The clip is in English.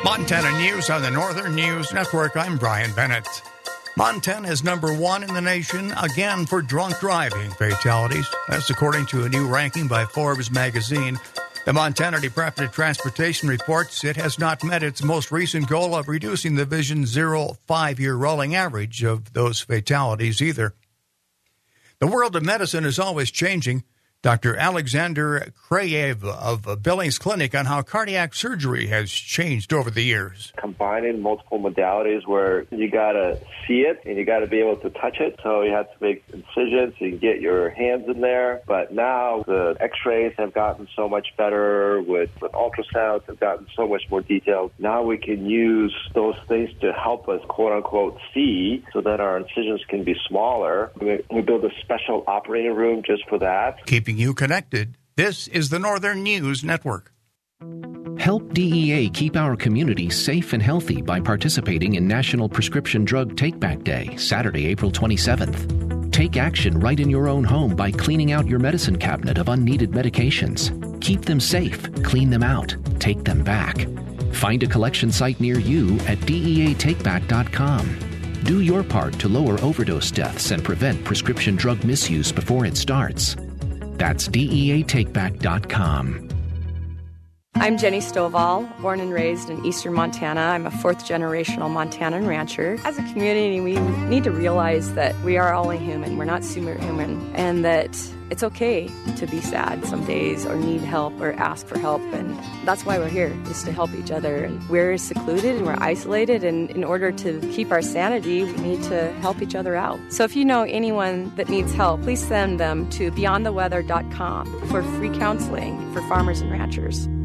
Montana News on the Northern News Network. I'm Brian Bennett. Montana is number one in the nation again for drunk driving fatalities. That's according to a new ranking by Forbes magazine. The Montana Department of Transportation reports it has not met its most recent goal of reducing the Vision Zero 5-year rolling average of those fatalities either. The world of medicine is always changing. Dr. Alexander Krayev of Billings Clinic on how cardiac surgery has changed over the years. Combining multiple modalities where you got to see it and you got to be able to touch it. So you have to make incisions so you can get your hands in there. But now the x-rays have gotten so much better with ultrasounds have gotten so much more detailed. Now we can use those things to help us, quote unquote, see so that our incisions can be smaller. We build a special operating room just for that. Keeping you connected. This is the Northern News Network. Help DEA keep our community safe and healthy by participating in National Prescription Drug Take-Back Day, Saturday, April 27th. Take action right in your own home by cleaning out your medicine cabinet of unneeded medications. Keep them safe, clean them out, take them back. Find a collection site near you at DEATakeback.com. Do your part to lower overdose deaths and prevent prescription drug misuse before it starts. That's DEATakeback.com. I'm Jenny Stovall, born and raised in eastern Montana. I'm a fourth-generational Montanan rancher. As a community, we need to realize that we are all human. We're not superhuman, and that it's okay to be sad some days or need help or ask for help, and that's why we're here, is to help each other. And we're secluded and we're isolated, and in order to keep our sanity, we need to help each other out. So if you know anyone that needs help, please send them to beyondtheweather.com for free counseling for farmers and ranchers.